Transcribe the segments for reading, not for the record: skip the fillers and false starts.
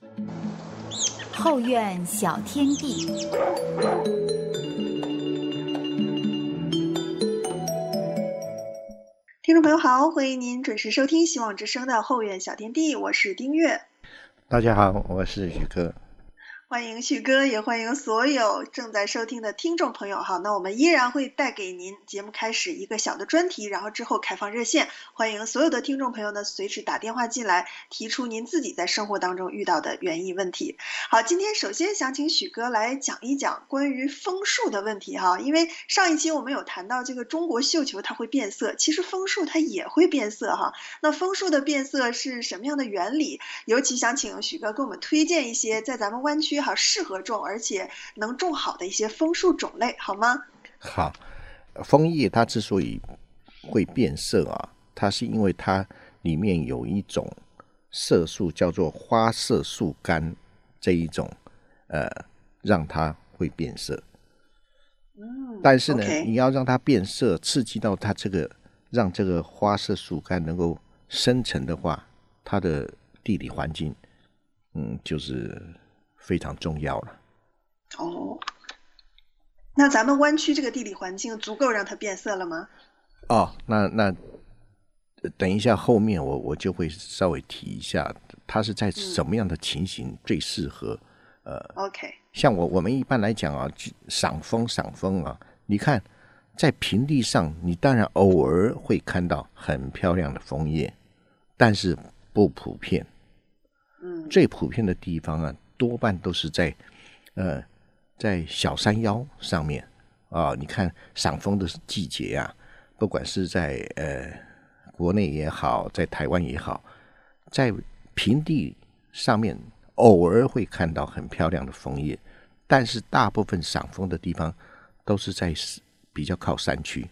后院小天地。 听众朋友好，欢迎您准时收听希望之声的后院小天地，我是丁月。 大家好，我是许哥。 欢迎旭哥，也欢迎所有正在收听的听众朋友。好，那我们依然会带给您节目开始一个小的专题，然后之后开放热线，欢迎所有的听众朋友呢随时打电话进来，提出您自己在生活当中遇到的园艺问题。好，今天首先想请许哥来讲一讲关于枫树的问题哈，因为上一期我们有谈到这个中国绣球它会变色，其实枫树它也会变色哈。那枫树的变色是什么样的原理？尤其想请许哥给我们推荐一些在咱们湾区适合种而且能种好的一些枫树种类，好吗？ 好，枫叶它之所以会变色啊，它是因为它里面有一种色素叫做花色素苷，这一种让它会变色。但是呢，你要让它变色，刺激到它让这个花色素苷能够生成的话，它的地理环境就是非常重要了。 哦，那咱们湾区这个地理环境足够让它变色了吗？ 哦，那等一下后面我就会稍微提一下，它是在什么样的情形最适合 OK， 像我们一般来讲啊，赏枫啊，你看在平地上，你当然偶尔会看到很漂亮的枫叶，但是不普遍。最普遍的地方啊，多半都是在小山腰上面啊。你看赏枫的季节啊，不管是在国内也好，在台湾也好，在平地上面偶尔会看到很漂亮的枫叶，但是大部分赏枫的地方都是在比较靠山区，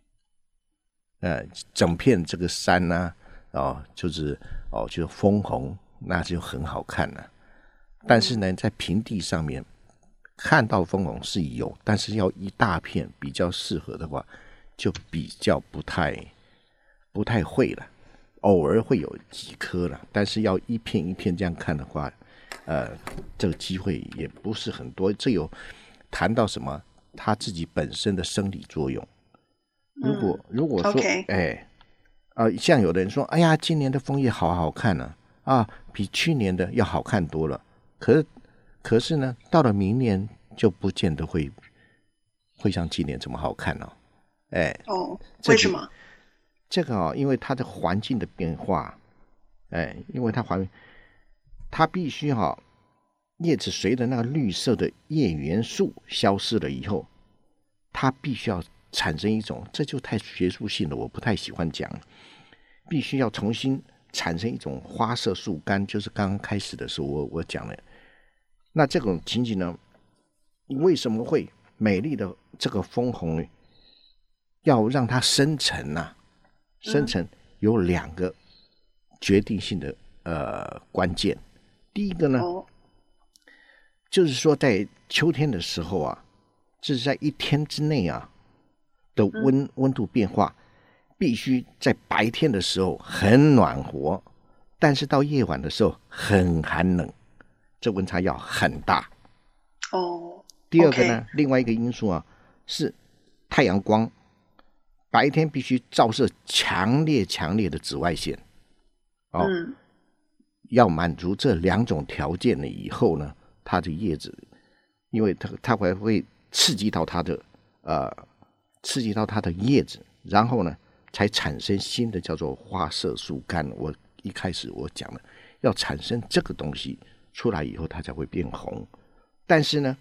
整片这个山啊，就是枫红，那就很好看了。但是呢，在平地上面看到枫红是有，但是要一大片比较适合的话，就比较不太会了。偶尔会有几颗了，但是要一片一片这样看的话，这个机会也不是很多。这有谈到什么？它自己本身的生理作用。如果说， okay. 像有的人说，哎呀，今年的枫叶好好看呢，比去年的要好看多了。可是呢，到了明年就不见得会像今年这么好看了。 为什么？ 这个因为它的环境的变化，因为它必须叶子随着那个绿色的叶元素消失了以后，它必须要产生一种，这就太学术性了，我不太喜欢讲，必须要重新产生一种花色素苷，就是刚刚开始的时候我讲了。那这种情景呢，为什么会美丽的这个枫红呢？要让它生成啊，生成有两个决定性的关键。第一个呢，就是说在秋天的时候啊，这是在一天之内啊的温度变化，必须在白天的时候很暖和，但是到夜晚的时候很寒冷，这温差要很大。第二个呢，另外一个因素啊，是太阳光，白天必须照射强烈的紫外线。要满足这两种条件了以后呢，它的叶子，因为它会刺激到它的叶子，然后呢才产生新的叫做花色素苷。我一开始我讲了，要产生这个东西出来以后，它才会变红。但是呢，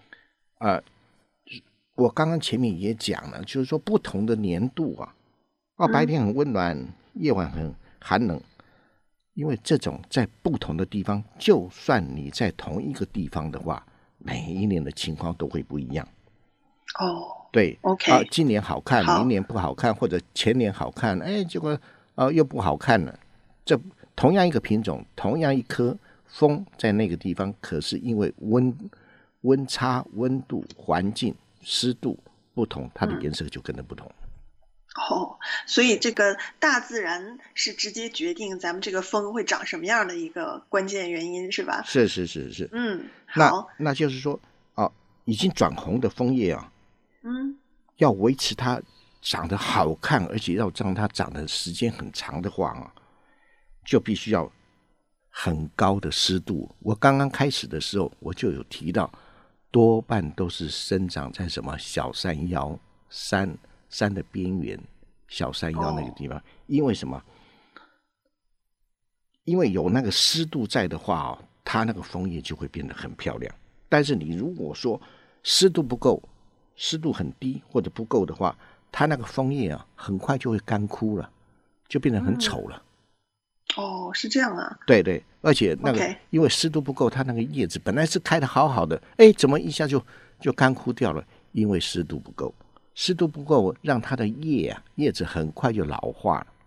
我刚刚前面也讲了，就是说不同的年度白天很温暖，夜晚很寒冷。因为这种在不同的地方，就算你在同一个地方的话，每一年的情况都会不一样。对 ，OK， 今年好看，明年不好看，或者前年好看，结果又不好看了。这同样一个品种，同样一棵枫，在那个地方，可是因为温差、温度、环境、湿度不同，它的颜色就跟着不同。 哦，所以这个大自然是直接决定咱们这个枫会长什么样的一个关键原因，是吧？ 是是是是。那好。 那就是说，哦，已经转红的枫叶啊， 嗯要维持它长得好看，而且要让它长的时间很长的话啊，就必须要很高的湿度。我刚刚开始的时候我就有提到，多半都是生长在什么小山腰、山的边缘、小山腰那个地方。因为什么？因为有那个湿度在的话哦，它那个枫叶就会变得很漂亮。但是你如果说湿度不够，湿度很低或者不够的话，它那个枫叶啊，很快就会干枯了，就变得很丑了。 哦，是这样啊。 对对，而且那个 OK 因为湿度不够，它那个叶子本来是开得好好的，怎么一下就干枯掉了？因为湿度不够，湿度不够让它的叶子很快就老化了。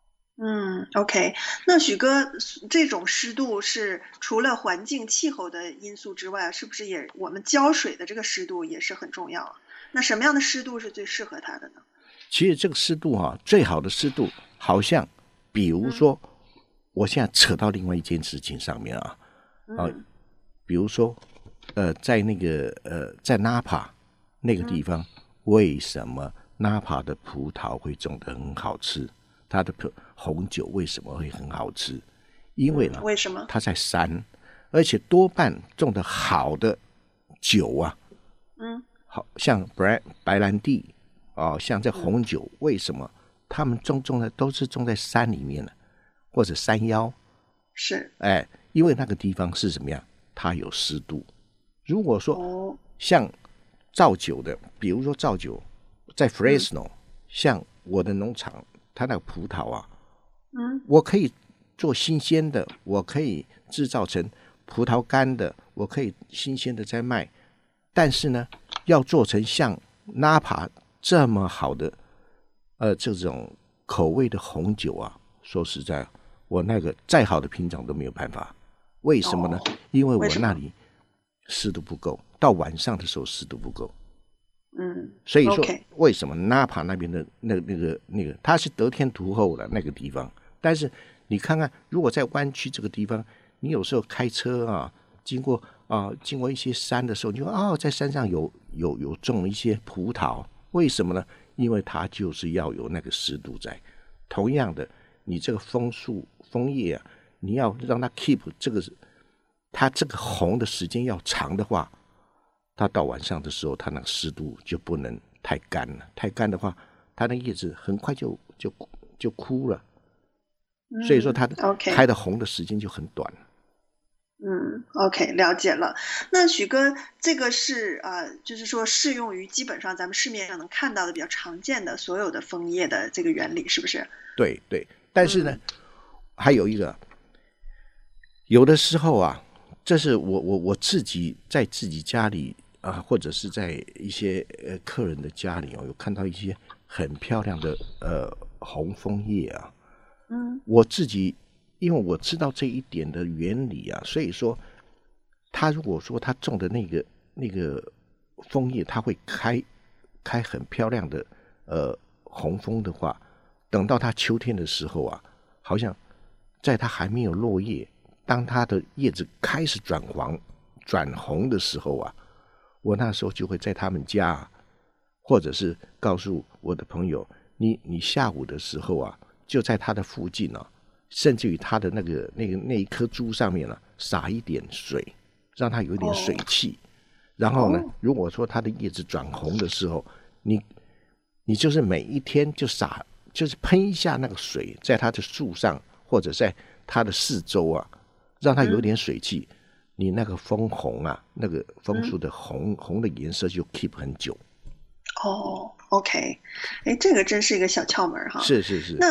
OK，那许哥，这种湿度是除了环境气候的因素之外，是不是也我们浇水的这个湿度也是很重要啊？那什么样的湿度是最适合它的呢？ 其实这个湿度啊，最好的湿度好像，比如说，我现在扯到另外一件事情上面啊，比如说，在那个在纳帕那个地方，为什么纳帕的葡萄会种得很好吃？它的红酒为什么会很好吃？因为呢， 为什么？ 它在山，而且多半种的好的酒啊，好像白兰地像这红酒，为什么他们种的都是种在山里面呢，或者山腰？ 是， 因为那个地方是什么样？它有湿度。如果说像造酒的，比如说造酒在 Fresno，像我的农场，它那个葡萄啊，我可以做新鲜的，我可以制造成葡萄干的，我可以新鲜的再卖。但是呢，要做成像 Napa 这么好的这种口味的红酒啊，说实在，我那个再好的品种都没有办法。为什么呢？因为我那里湿度不够，到晚上的时候湿度不够。所以说为什么纳帕那边的那个，它是得天独厚的那个地方。但是你看看，如果在湾区这个地方，你有时候开车啊，经过一些山的时候，你说在山上有种了一些葡萄，为什么呢？因为它就是要有那个湿度在。同样的，你这个枫叶啊，你要让它 keep 它这个红的时间要长的话，它到晚上的时候，它那个湿度就不能太干了。太干的话，它的叶子很快就枯了。所以说它开的红的时间就很短了。 OK， 了解了。那许哥，这个是就是说适用于基本上咱们市面上能看到的比较常见的所有的枫叶的这个原理，是不是？ 对对，但是呢，还有一个，有的时候啊，这是我自己在自己家里或者是在一些客人的家里有看到一些很漂亮的红枫叶啊。我自己因为我知道这一点的原理啊，所以说他如果说他种的那个枫叶，它会开很漂亮的红枫的话，等到它秋天的时候啊，好像在它还没有落叶，当它的叶子开始转红的时候啊，我那时候就会在他们家，或者是告诉我的朋友，你下午的时候啊，就在他的附近啊，甚至于他的那一棵株上面啊，撒一点水，让它有一点水汽。然后呢，如果说它的叶子转红的时候，你就是每一天就是喷一下那个水，在它的树上或者在它的四周啊，让它有点水汽。你那个枫红啊，那个枫树的红的颜色就 keep 很久。 OK， 这个真是一个小窍门哈。 是是是。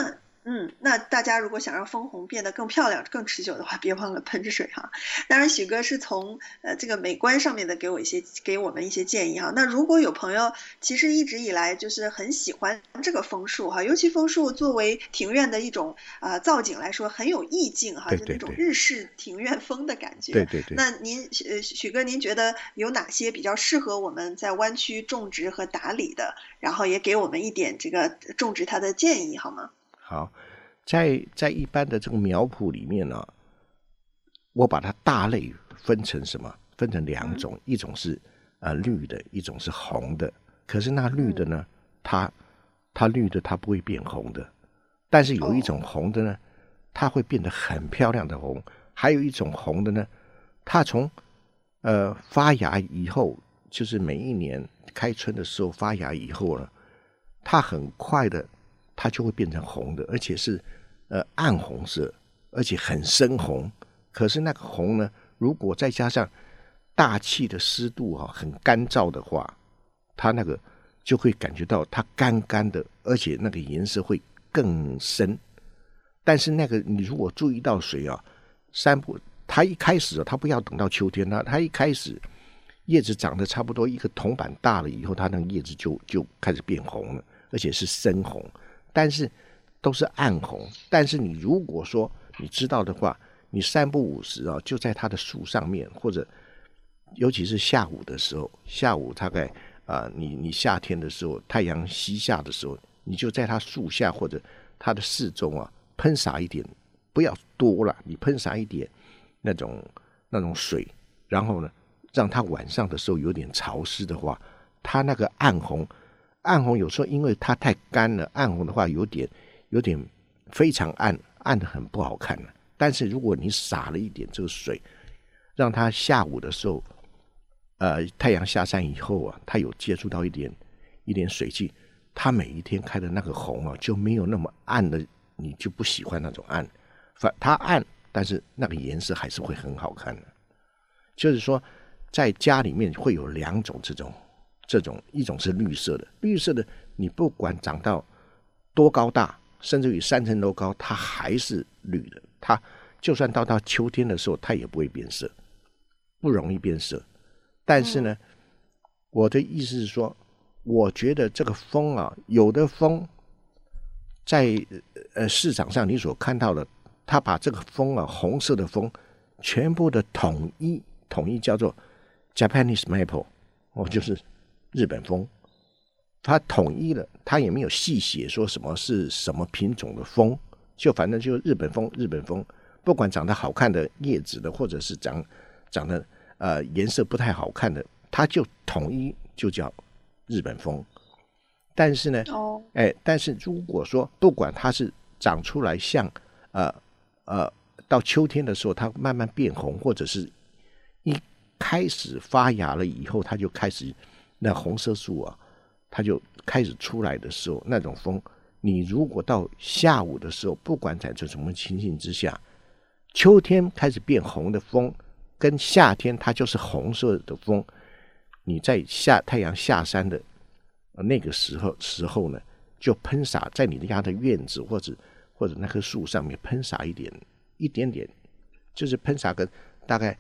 那大家如果想让枫红变得更漂亮、更持久的话，别忘了喷水哈。当然，许哥是从这个美观上面的给我们一些建议哈。那如果有朋友其实一直以来就是很喜欢这个枫树哈，尤其枫树作为庭院的一种造景来说很有意境哈， 对对对， 就那种日式庭院风的感觉。 对对对。 那许哥，您觉得有哪些比较适合我们在湾区种植和打理的？然后也给我们一点这个种植它的建议好吗？ 好，在一般的这个苗圃里面呢，我把它大类分成什么？分成2种，一种是绿的，一种是红的。可是那绿的呢，它绿的它不会变红的，但是有一种红的呢，它会变得很漂亮的红。还有一种红的呢，它从发芽以后，就是每一年开春的时候发芽以后呢，它很快的。它就会变成红的，而且是暗红色，而且很深红。可是那个红呢，如果再加上大气的湿度很干燥的话，它那个就会感觉到它干干的，而且那个颜色会更深。但是那个你如果注意到水山坡它一开始它不要等到秋天，它一开始叶子长得差不多一个铜板大了以后，它那个叶子就开始变红了，而且是深红。但是都是暗红，但是你如果说你知道的话，你3不5时就在它的树上面，或者尤其是下午的时候，下午大概你夏天的时候，太阳西下的时候，你就在它树下或者它的四周喷洒一点，不要多了，你喷洒一点那种水，然后呢，让它晚上的时候有点潮湿的话，它那个暗红有时候因为它太干了，暗红的话有点非常暗的很不好看了。但是如果你洒了一点这个水，让它下午的时候太阳下山以后它有接触到一点水汽，它每一天开的那个红就没有那么暗的，你就不喜欢那种暗，它暗，但是那个颜色还是会很好看的。就是说在家里面会有2种这种一种是绿色的你不管长到多高大，甚至于3层楼高，它还是绿的，它就算到秋天的时候它也不会变色，不容易变色。但是呢我的意思是说，我觉得这个枫有的枫在市场上你所看到的，它把这个枫红色的枫全部的统一叫做 Japanese Maple， 就是日本枫，它统一了，它也没有细写说什么是什么品种的枫，就反正就日本枫，不管长得好看的叶子的，或者是长得颜色不太好看的，它就统一就叫日本枫。但是呢，但是如果说不管它是长出来像到秋天的时候它慢慢变红，或者是一开始发芽了以后它就开始那红色素它就开始出来的时候，那种枫你如果到下午的时候，不管在这什么情形之下，秋天开始变红的枫跟夏天它就是红色的枫，你在太阳下山的那个时候呢，就喷洒在你家的院子或者那棵树上面喷洒一点点，就是喷洒个大概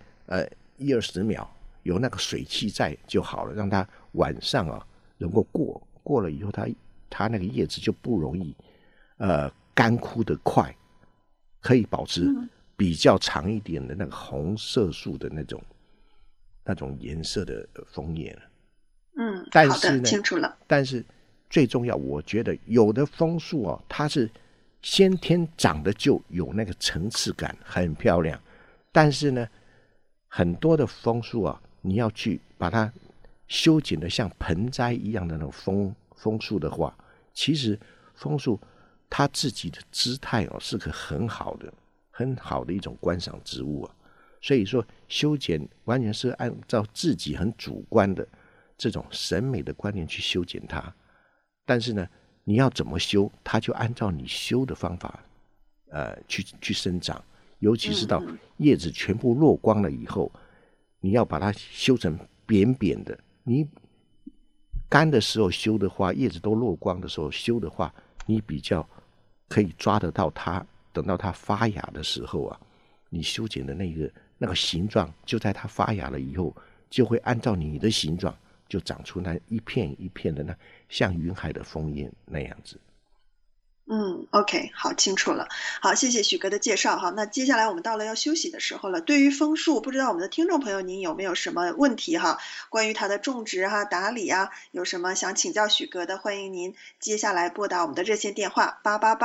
1-20秒，有那个水汽在就好了，让它晚上能够过了以后，它那个叶子就不容易干枯的快，可以保持比较长一点的那个红色素的那种颜色的枫叶了。但是呢， 好的，清楚了。 但是最重要，我觉得有的枫树它是先天长得就有那个层次感，很漂亮。但是呢，很多的枫树你要去把它修剪的像盆栽一样的那种枫树的话，其实枫树它自己的姿态是个很好的一种观赏植物所以说修剪完全是按照自己很主观的这种审美的观念去修剪它，但是呢，你要怎么修，它就按照你修的方法去生长。尤其是到叶子全部落光了以后，你要把它修成扁扁的。你干的时候修的话，叶子都落光的时候修的话，你比较可以抓得到它，等到它发芽的时候啊，你修剪的那个形状，就在它发芽了以后，就会按照你的形状，就长出那一片一片的像云海的枫叶那样子。 OK， 好，清楚了。好，谢谢许哥的介绍哈。那接下来我们到了要休息的时候了。对于枫树，不知道我们的听众朋友您有没有什么问题哈？关于它的种植哈、打理啊，有什么想请教许哥的，欢迎您接下来拨打我们的热线电话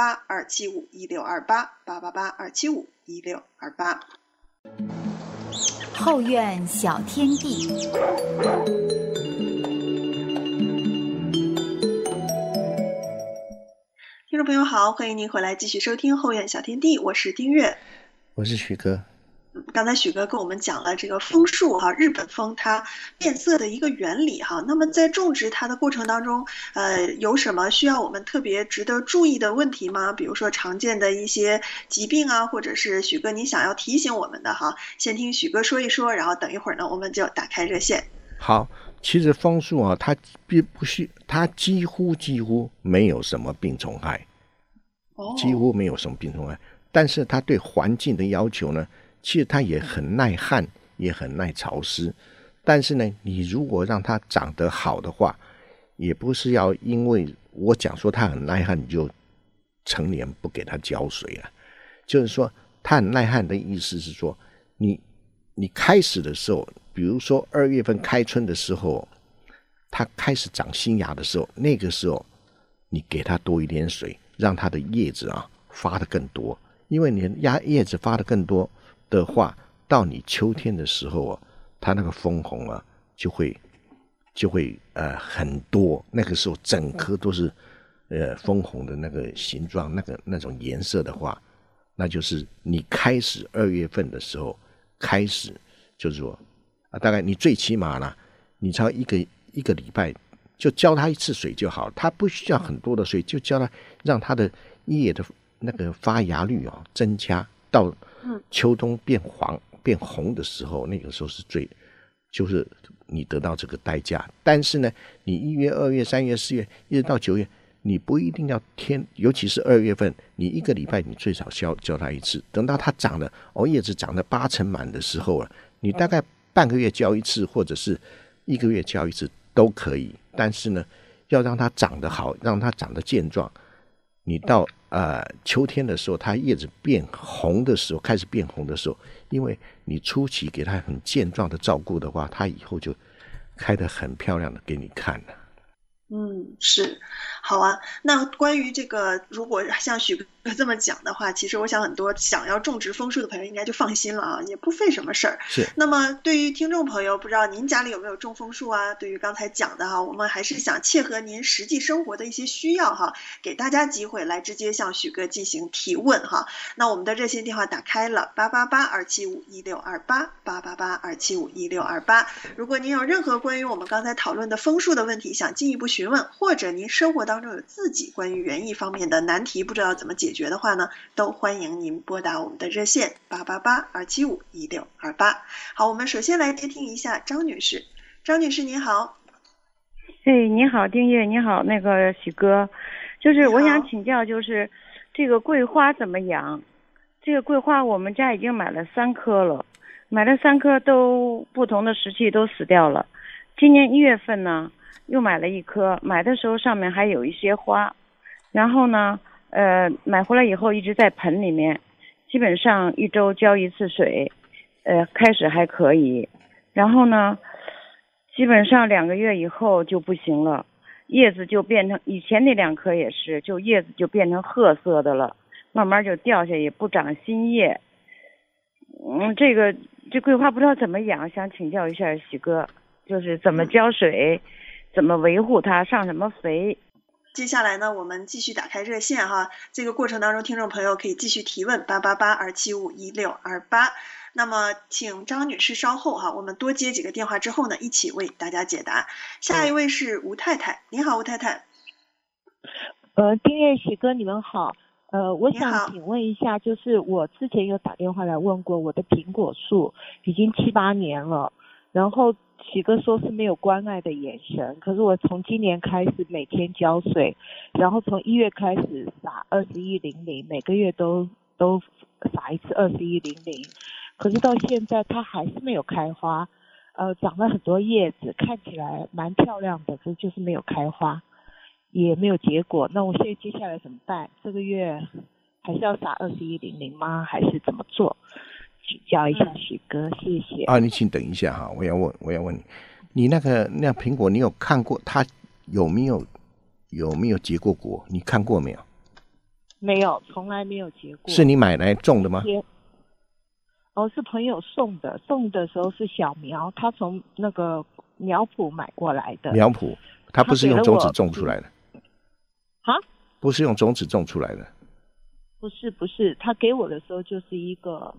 888-275-1628，888-275-1628。 后院小天地。 听众朋友好，欢迎您回来继续收听后院小天地，我是丁月， 我是许哥。 刚才许哥跟我们讲了这个枫树哈，日本枫它变色的一个原理哈。那么在种植它的过程当中，有什么需要我们特别值得注意的问题吗？比如说常见的一些疾病啊，或者是许哥你想要提醒我们的哈，先听许哥说一说，然后等一会儿呢，我们就打开热线。 好，其实枫树啊，它几乎没有什么病虫害，几乎没有什么病虫害。但是它对环境的要求呢，其实它也很耐旱，也很耐潮湿。但是呢，你如果让它长得好的话，也不是要因为我讲说它很耐旱，你就成年不给它浇水了。就是说，它很耐旱的意思是说，你开始的时候，比如说2月份开春的时候，它开始长新芽的时候，那个时候你给它多一点水，让它的叶子啊发得更多。因为你叶子发得更多的话，到你秋天的时候啊，它那个枫红啊就会很多。那个时候整颗都是枫红的那个形状，那种颜色的话，那就是你开始2月份的时候开始，就是说大概你最起码呢，你超一个礼拜就浇它1次水就好，它不需要很多的水，就浇它，让它的叶的那个发芽率增加，到秋冬变红的时候，那个时候就是你得到这个代价。但是呢，你1月、2月、3月、4月一直到9月，你不一定要尤其是2月份，你1个礼拜你最少浇它1次。等到它长了叶子长得8成满的时候了，你大概半个月浇1次，或者是1个月浇1次都可以。但是呢，要让它长得好，让它长得健壮，你到秋天的时候，它叶子变红的时候，开始变红的时候，因为你初期给它很健壮的照顾的话，它以后就开得很漂亮的给你看了。 是，好啊。那关于这个，如果像许哥这么讲的话，其实我想很多想要种植枫树的朋友应该就放心了啊，也不费什么事儿。 是。 那么对于听众朋友，不知道您家里有没有种枫树啊？对于刚才讲的哈，我们还是想切合您实际生活的一些需要哈，给大家机会来直接向许哥进行提问哈。那我们的热线电话打开了888-275-1628，888-275-1628。如果您有任何关于我们刚才讨论的枫树的问题，想进一步询问，或者您生活当中有自己关于园艺方面的难题，不知道怎么解决的话呢，都欢迎您拨打我们的热线888-275-1628。好，我们首先来接听一下张女士。张女士您好。 你好丁月，你好，那个许哥，就是我想请教，就是这个桂花怎么养？这个桂花我们家已经买了3棵了，买了3棵都不同的时期都死掉了。今年1月份呢又买了1棵，买的时候上面还有一些花，然后呢买回来以后一直在盆里面，基本上1周浇1次水，开始还可以，然后呢基本上2个月以后就不行了，叶子就变成以前那2棵也是，就叶子就变成褐色的了，慢慢就掉下，也不长新叶。这桂花不知道怎么养，想请教一下许哥，就是怎么浇水，怎么维护它，上什么肥。 接下来呢，我们继续打开热线哈。这个过程当中，听众朋友可以继续提问888-275-1628。那么，请张女士稍后哈，我们多接几个电话之后呢，一起为大家解答。下一位是吴太太，您好，吴太太。 丁月许哥你们好。我想请问一下，就是我之前有打电话来问过，我的苹果树已经7、8年了， 然后喜哥说是没有关爱的眼神，可是我从今年开始每天浇水，然后从1月开始撒2100，每个月都撒一次2100，可是到现在它还是没有开花，长了很多叶子，看起来蛮漂亮的，可是就是没有开花，也没有结果。那我现在接下来怎么办？这个月还是要撒2100吗？还是怎么做？请教一下许哥，谢谢。 你请等一下哈，我要问你，你那苹果，你有看过它有没有结过果？你看过没有？ 没有，从来没有结过。 是你买来种的吗？ 是朋友送的时候是小苗，他从那个苗圃买过来的。 苗圃，他不是用种子种出来的。 啊？ 不是用种子种出来的。 不是，他给我的时候就是一个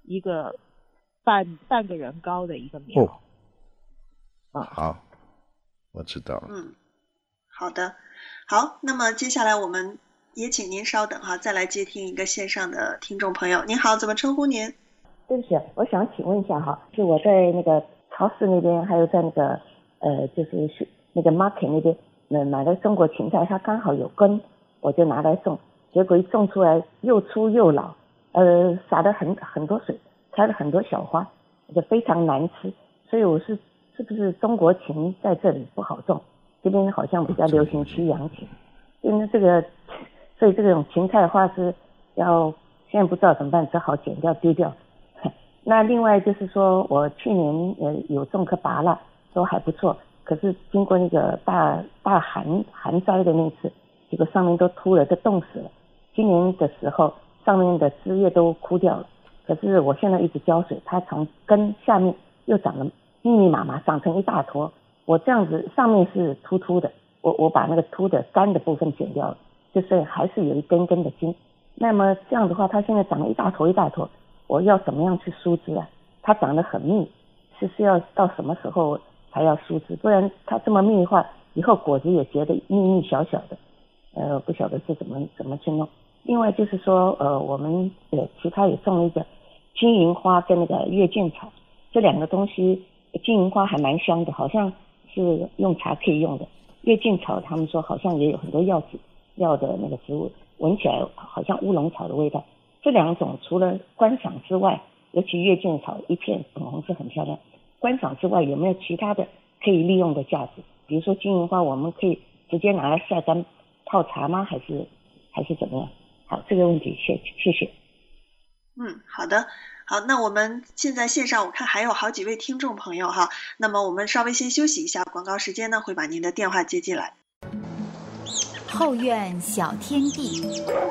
半个人高的一个苗。 好，我知道了。 好的，好，那么接下来我们也请您稍等哈，再来接听一个线上的听众朋友。您好，怎么称呼您？ 对不起，我想请问一下哈，就我在那个超市那边，还有在那个就是那个 market 那边买了中国芹菜，它刚好有根，我就拿来种，结果一种出来又粗又老，撒了很多水，开了很多小花，就非常难吃，所以我是不是中国芹在这里不好种？这边好像比较流行西洋芹，因为所以这种芹菜的话是现在不知道怎么办，只好剪掉丢掉。那另外就是说我去年有种棵芭乐，都还不错，可是经过那个大寒灾的那次，结果上面都秃了，都冻死了。今年的时候上面的枝叶都枯掉了，可是我现在一直浇水，它从根下面又长了密密麻麻，长成一大坨。我这样子上面是秃秃的，我把那个秃的干的部分剪掉了，就是还是有一根根的茎。那么这样的话，它现在长了一大坨一大坨，我要怎么样去疏枝啊？它长得很密，是要到什么时候才要疏枝？不然它这么密的话，以后果子也结得密密小小的，不晓得是怎么去弄。另外就是说，我们其他也种了一个金银花跟那个月见草，这两个东西，金银花还蛮香的，好像是用茶可以用的。月见草他们说好像也有很多药的那个植物，闻起来好像乌龙草的味道。这两种除了观赏之外，尤其月见草一片粉红色很漂亮，观赏之外有没有其他的可以利用的价值？比如说金银花我们可以直接拿来晒干泡茶吗？还是怎么样？好，这个问题谢谢。 好的，好，那我们现在线上我看还有好几位听众朋友哈，那么我们稍微先休息一下，广告时间呢会把您的电话接进来。 后院小天地。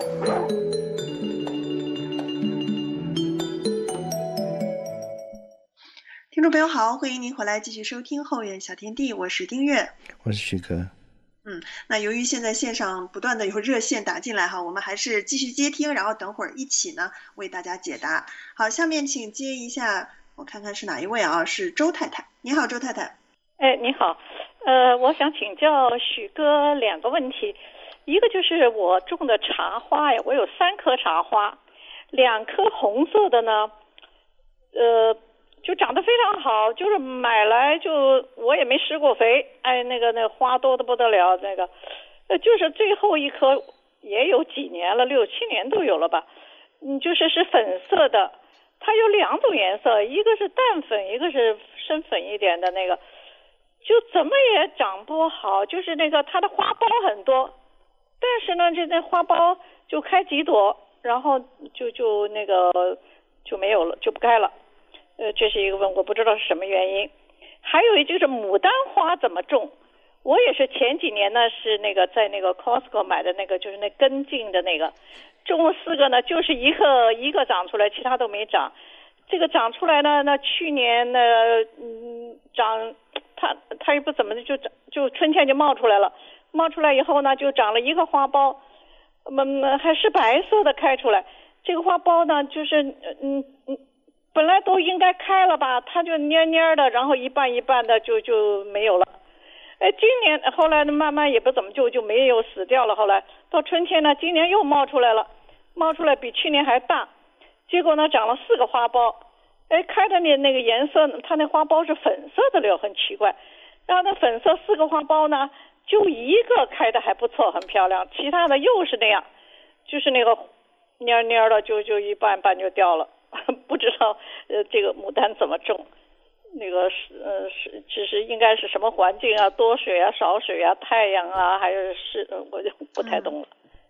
听众朋友好，欢迎您回来继续收听后院小天地，我是丁月， 我是许哥。 那由于现在线上不断的有热线打进来哈，我们还是继续接听，然后等会儿一起呢为大家解答。好，下面请接一下，我看看是哪一位啊？是周太太。你好，周太太。 你好，我想请教许哥2个问题，一个就是我种的茶花呀，我有3棵茶花，2棵红色的呢，就长得非常好，就是买来就我也没施过肥，那个花多得不得了，就是最后一棵也有几年了，6、7年都有了吧，就是粉色的，它有2种颜色，一个是淡粉，一个是深粉一点的那个，就怎么也长不好，就是它的花苞很多，但是呢那花苞就开几朵，然后就没有了，就不开了。这是一个问，我不知道是什么原因。还有一就是牡丹花怎么种？我也是前几年呢是在Costco 买的就是根茎的种了4个呢，就是一个长出来，其他都没长。这个长出来呢，那去年呢长它也不怎么的就春天就冒出来了，冒出来以后呢就长了一个花苞，还是白色的开出来。这个花苞呢就是本来都应该开了吧，它就蔫蔫的，然后一半一半的就没有了。今年后来呢慢慢也不怎么就没有死掉了，后来到春天呢今年又冒出来了，冒出来比去年还大，结果呢长了4个花苞， 开的那个颜色，它那花苞是粉色的了，很奇怪。然后那粉色4个花苞呢，就一个开的还不错，很漂亮，其他的又是那样，就是那个蔫蔫的，就一半半就掉了。不知道这个牡丹怎么种？那个其实应该是什么环境啊，多水啊，少水啊，太阳啊，还是我就不太懂了，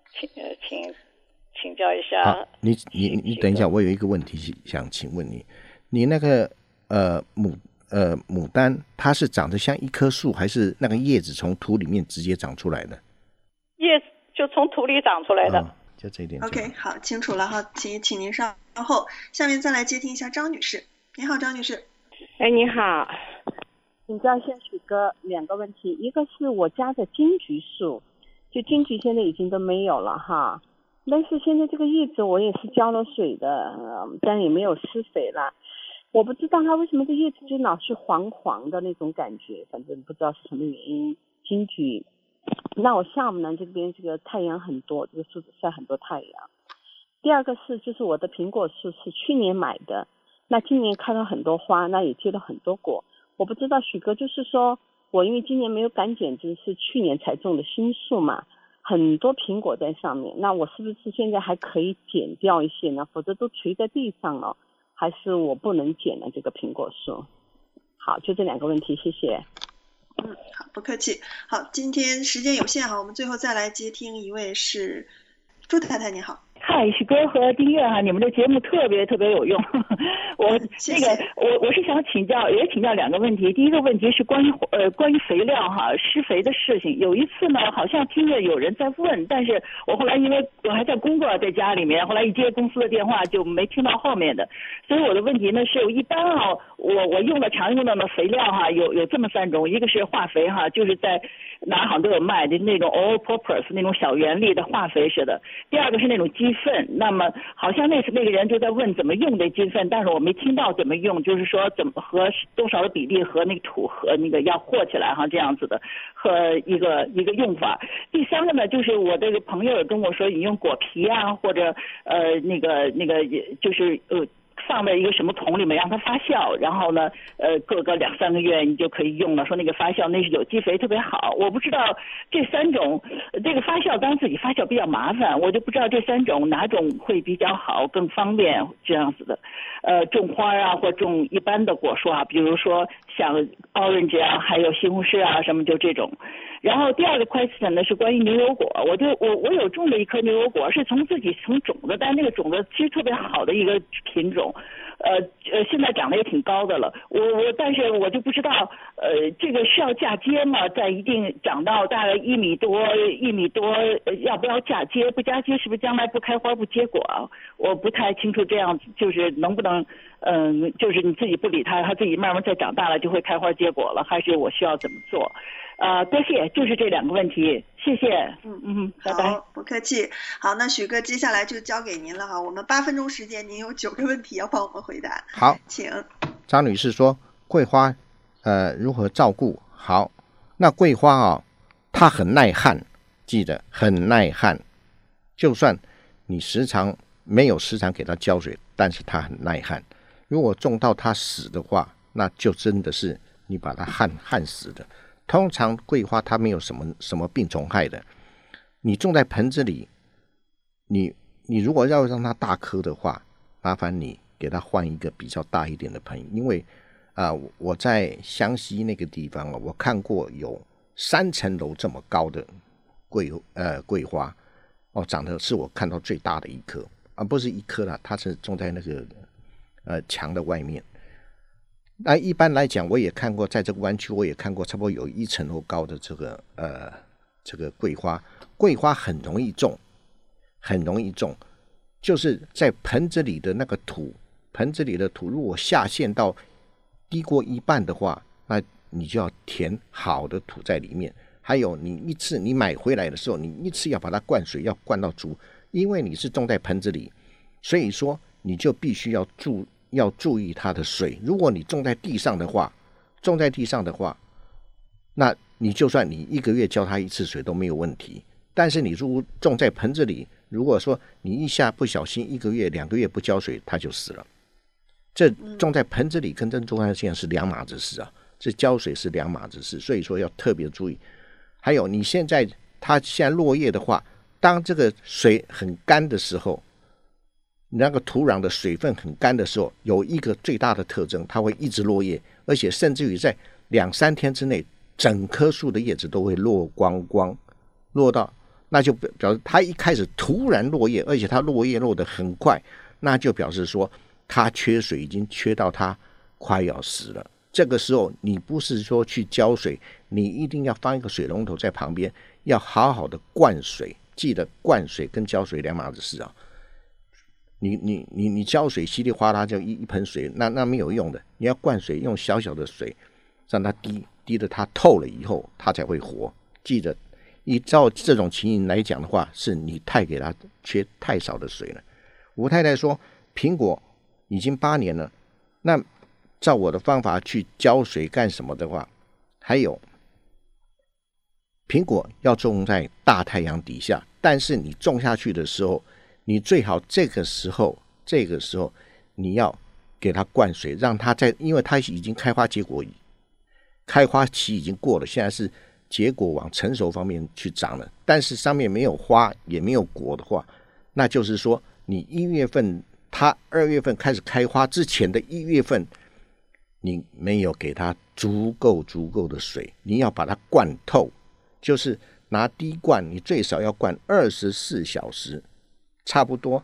请教一下。 好，你等一下，我有一个问题想请问你，你那个牡丹，它是长得像一棵树，还是那个叶子从土里面直接长出来的？ 叶子就从土里长出来的。 就这一点。 OK， 好，清楚了哈，请您稍后。下面再来接听一下张女士。你好，张女士。 你好，请教一下许哥2个问题，一个是我家的金桔树，就金桔现在已经都没有了哈，但是现在这个叶子我也是浇了水的，但也没有施肥了。我不知道它为什么这叶子就老是黄黄的那种感觉，反正不知道是什么原因。金桔，那我厦门这边这个太阳很多，这个树晒很多太阳。第二个是就是我的苹果树是去年买的，那今年开了很多花，那也结了很多果。我不知道许哥，就是说我因为今年没有赶剪枝，是去年才种的新树嘛，很多苹果在上面，那我是不是现在还可以剪掉一些呢？否则都垂在地上了，还是我不能剪了这个苹果树？好，就这2个问题，谢谢。 好，不客气。好，今天时间有限哈，我们最后再来接听一位是朱太太，你好。 嗨，许哥和丁月哈，你们的节目特别有用。我是想请教2个问题。第一个问题是关于肥料哈，施肥的事情。有一次呢，好像听着有人在问，但是我后来因为我还在工作，在家里面，后来一接公司的电话就没听到后面的。所以我的问题呢是，一般啊，我用的常用的肥料哈，有这么3种，一个是化肥哈，就是在哪行都有卖的那种 all purpose 那种小原粒的化肥似的。第二个是那种鸡粪，那么好像那个人就在问怎么用这鸡粪，但是我没听到怎么用，就是说怎么和多少的比例和那个土和那个要和起来哈，这样子的和一个用法。第3个呢，就是我这个朋友也跟我说，你用果皮啊，或者那个就是放在一个什么桶里面让它发酵，然后呢过个2-3个月你就可以用了，说那个发酵那是有机肥特别好。我不知道这3种，这个发酵当然自己发酵比较麻烦，我就不知道这3种哪种会比较好更方便这样子的。种花啊或种一般的果树啊，比如说像 orange 啊，还有西红柿啊什么，就这种。然后第2个 question 呢是关于牛油果，我有种了一颗牛油果，是从种的，但那个种子其实特别好的一个品种，现在长得也挺高的了。但是我就不知道这个是要嫁接吗？在一定长到大概1米多，要不要嫁接？不嫁接是不是将来不开花不结果？我不太清楚这样子，就是能不能就是你自己不理它，它自己慢慢再长大了就会开花结果了，还是我需要怎么做？多谢，就是这2个问题，谢谢。拜拜。 好，不客气。好，那许哥接下来就交给您了哈，我们8分钟时间，您有9个问题要帮我们回答。 好， 请。 张女士说桂花如何照顾？好，那桂花啊，它很耐旱，记得很耐旱，就算你没有时常给它浇水，但是它很耐旱。如果种到它死的话，那就真的是你把它旱死的。通常桂花它没有什么病虫害的，你种在盆子里，你如果要让它大颗的话，麻烦你给它换一个比较大一点的盆，因为我在湘西那个地方我看过有3层楼这么高的桂花长得是我看到最大的一棵不是一棵啦，它是种在那个墙的外面。那一般来讲，我也看过，在这个湾区我也看过差不多有1层楼高的这个桂花。桂花很容易种，就是在盆子里的那个土，如果下陷到低过1半的话，那你就要填好的土在里面。还有你买回来的时候，你一次要把它灌水，要灌到足，因为你是种在盆子里，所以说你就必须要注意它的水。如果你种在地上的话，那你就算你1个月浇它1次水都没有问题。但是你如果种在盆子里，如果说你一下不小心1个月2个月不浇水，它就死了。 这种在盆子里跟种在现在是两码子事啊，这浇水是两码子事，所以说要特别注意。还有你现在它现在落叶的话，当这个水很干的时候，那个土壤的水分很干的时候，有一个最大的特征，它会一直落叶，而且甚至于在2-3天之内，整棵树的叶子都会落光光，落到那就表示它一开始突然落叶，而且它落叶落得很快，那就表示说它缺水已经缺到它快要死了。这个时候你不是说去浇水，你一定要放一个水龙头在旁边，要好好的灌水，记得灌水跟浇水两码子事啊。你浇水稀里哗啦就一盆水，那没有用的。你要灌水，用小小的水让它滴得它透了以后，它才会活。记得依照这种情形来讲的话，是你太给它缺太少的水了。吴太太说苹果已经8年了，那照我的方法去浇水干什么的话，还有苹果要种在大太阳底下，但是你种下去的时候，你最好这个时候你要给它灌水，让它因为它已经开花结果，开花期已经过了，现在是结果往成熟方面去长了，但是上面没有花也没有果的话，那就是说你1月份它2月份开始开花之前的1月份，你没有给它足够的水，你要把它灌透，就是拿滴灌，你最少要灌24小时，差不多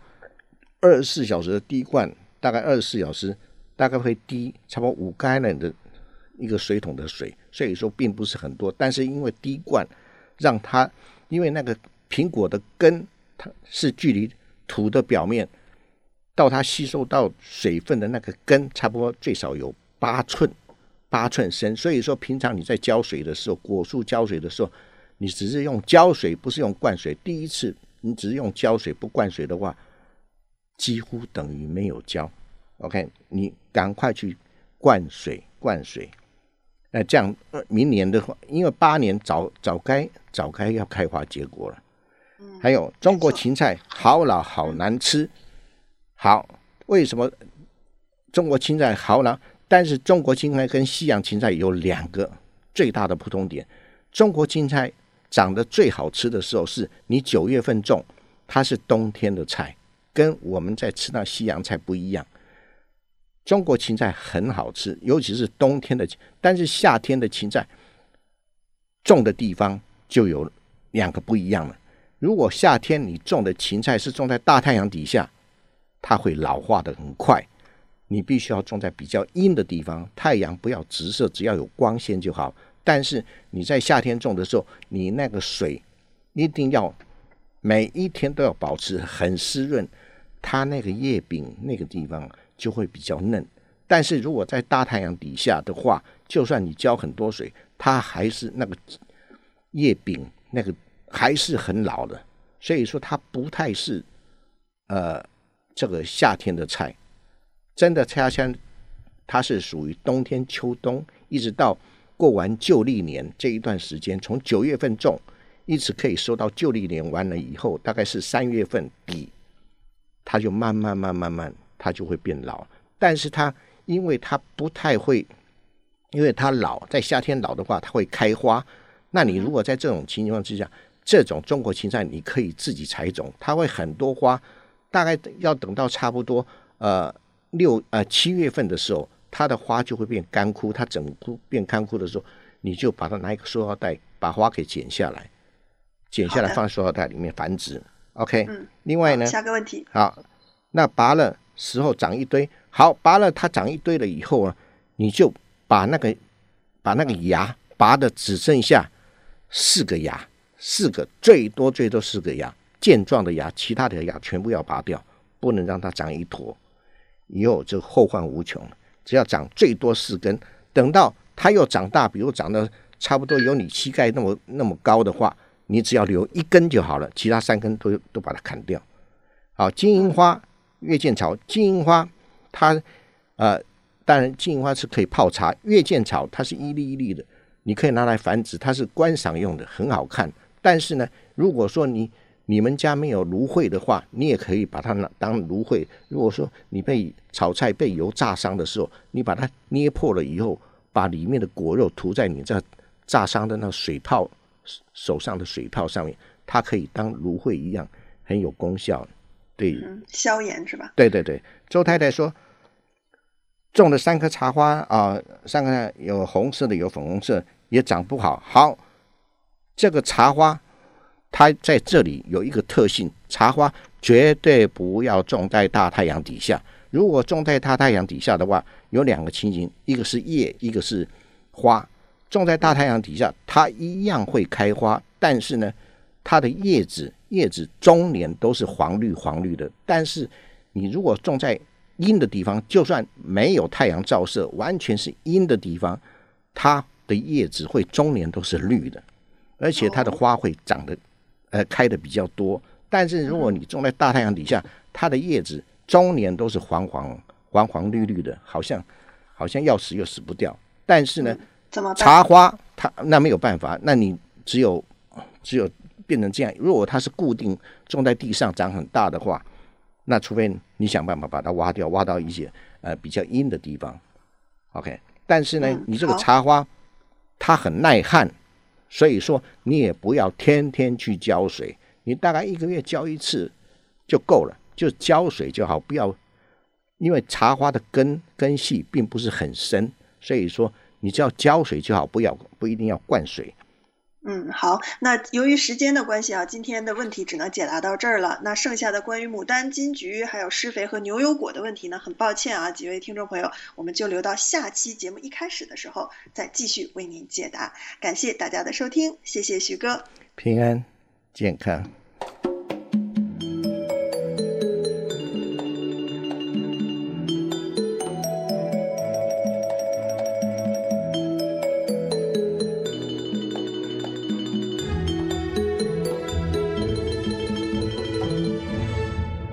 24小时的滴灌，大概24小时大概会滴差不多5gallon的一个水桶的水，所以说并不是很多，但是因为滴灌让它，因为那个苹果的根它是距离土的表面到它吸收到水分的那个根差不多最少有8寸深，所以说平常你在浇水的时候，果树浇水的时候，你只是用浇水不是用灌水，第一次你只是用浇水不灌水的话，几乎等于没有浇。 OK， 你赶快去灌水，这样明年的话，因为8年早该要开花结果了。还有中国芹菜好老好难吃，好，为什么中国芹菜好老？但是中国芹菜跟西洋芹菜有2个最大的不同点。中国芹菜长得最好吃的时候是你9月份种，它是冬天的菜，跟我们在吃那西洋菜不一样。中国芹菜很好吃，尤其是冬天的，但是夏天的芹菜种的地方就有2个不一样了。如果夏天你种的芹菜是种在大太阳底下，它会老化的很快，你必须要种在比较阴的地方，太阳不要直射，只要有光线就好。但是你在夏天种的时候，你那个水一定要每一天都要保持很湿润，它那个叶柄那个地方就会比较嫩。但是如果在大太阳底下的话，就算你浇很多水，它还是那个叶柄那个还是很老的，所以说它不太是这个夏天的菜。真的它是属于冬天秋冬，一直到过完旧历年这一段时间，从9月份种一直可以收到旧历年完了以后，大概是3月份底，它就慢慢它就会变老。但是它因为它不太会，因为它老，在夏天老的话它会开花，那你如果在这种情况之下，这种中国芹菜你可以自己采种，它会很多花，大概要等到差不多7月份的时候，它的花就会变干枯，它整枯变干枯的时候，你就把它拿一个塑料袋把花给剪下来放在塑料袋里面繁殖。 OK，另外呢， 下个问题。 好，那拔了时候长一堆，好，拔了它长一堆了以后呢，你就把那个芽拔的只剩下4个芽，4个最多4个芽，健壮的芽，其他的芽全部要拔掉，不能让它长一坨，以后就后患无穷了。只要长最多4根，等到它又长大，比如长得差不多有你膝盖那么高的话，你只要留1根就好了，其他3根都把它砍掉。好，金银花、月见草，金银花它当然金银花是可以泡茶，月见草它是一粒一粒的，你可以拿来繁殖，它是观赏用的，很好看。但是呢，如果说你你们家没有芦荟的话，你也可以把它当芦荟。如果说你被炒菜被油炸伤的时候，你把它捏破了以后，把里面的果肉涂在你这炸伤的那水泡手上的水泡上面，它可以当芦荟一样，很有功效。对， 消炎是吧？ 对对对。周太太说，种了3棵茶花3棵有红色的，有粉红色，也长不好。好，这个茶花它在这里有一个特性，茶花绝对不要种在大太阳底下。如果种在大太阳底下的话，有2个情形，一个是叶，一个是花。种在大太阳底下，它一样会开花，但是呢，它的叶子终年都是黄绿的。但是你如果种在阴的地方，就算没有太阳照射，完全是阴的地方，它的叶子会终年都是绿的，而且它的花会长得开的比较多。但是如果你种在大太阳底下，它的叶子终年都是黄绿的，好像要死又死不掉。但是呢，茶花它那没有办法，那你只有变成这样。如果它是固定种在地上长很大的话，那除非你想办法把它挖掉，挖到一些比较阴的地方。OK， 但是呢，你这个茶花它很耐旱，所以说你也不要天天去浇水，你大概1个月浇1次就够了，就浇水就好，不要，因为茶花的根系并不是很深，所以说你只要浇水就好，不一定要灌水。 好，那由于时间的关系今天的问题只能解答到这儿了。那剩下的关于牡丹、金桔还有施肥和牛油果的问题呢，很抱歉几位听众朋友，我们就留到下期节目一开始的时候再继续为您解答。感谢大家的收听，谢谢徐哥， 平安健康。